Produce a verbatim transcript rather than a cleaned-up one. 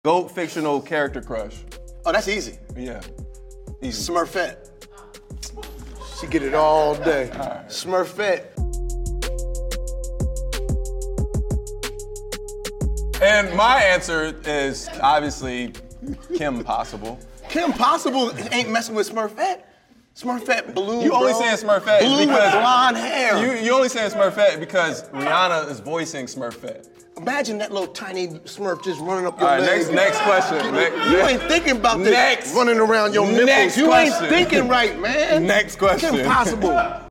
GOAT fictional character crush. Oh, that's easy. Yeah. Easy. Smurfette. She get it all day. All right. Smurfette. And my answer is obviously Kim Possible. Kim Possible ain't messing with Smurfette. Smurfette blue. You only bro. saying Smurfette blue because with blonde hair. You you only saying Smurfette because Rihanna is voicing Smurfette. Imagine that little tiny Smurf just running up your All right, leg. next next question. Next, You ain't thinking about this Next. running around your nipples. Next you question. ain't thinking right, man. Next question. Kim Possible.